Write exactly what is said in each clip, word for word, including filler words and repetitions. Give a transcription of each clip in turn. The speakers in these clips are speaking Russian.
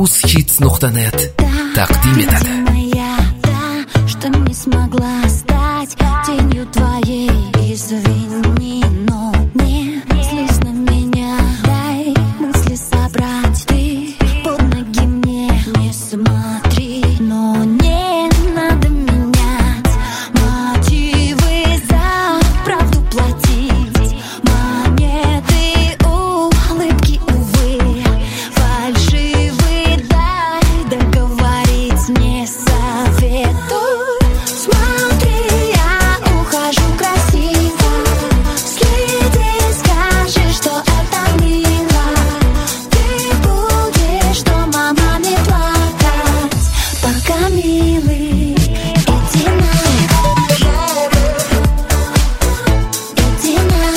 uz hits nuqta net taqdim etadi. Что не смогла стать тенью твоей, извини, но не злись на меня. Дай мысли собрать, ты под ноги мне не смотри. Но не надо менять мотивы, за правду платить. Монеты, улыбки, увы, фальшивые, дай договорить не советую. Смотри, я ухожу красиво, следи, скажи, что это мило. Ты будешь дома маме плакать, пока милый. Иди на, иди на.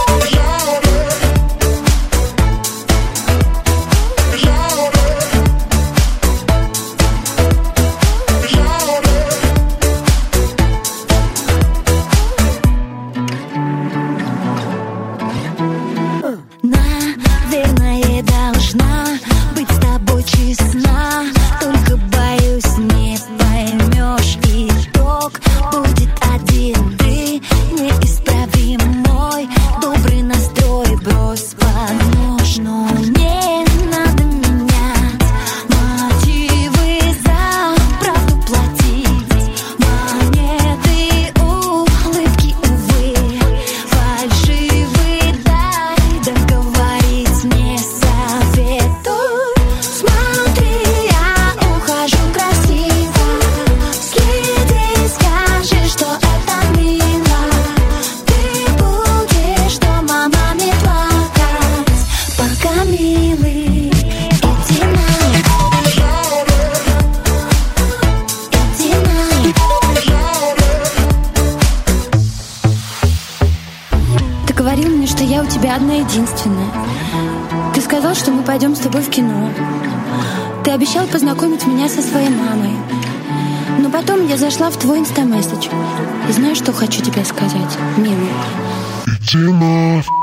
Наверное, должна быть с тобой честна, только боюсь, не поймешь, итог будет один. Ты неисправим, мой добрый настрой брось под нож. Но не надо менять мотивы, за правду платить. Монеты, улыбки, увы, фальшивые, дай договорить не советую. Смотри, я ухожу красиво, следи, скажи, что это мило. Ты будешь дома маме плакать, пока милый. Иди на, иди на. Ты говорил мне, что я у тебя одна единственная. Ты сказал, что мы пойдем с тобой в кино. Ты обещал познакомить меня со своей мамой. Но потом я зашла в твой инстамессидж. И знаешь, что хочу тебе сказать, милый? Иди на...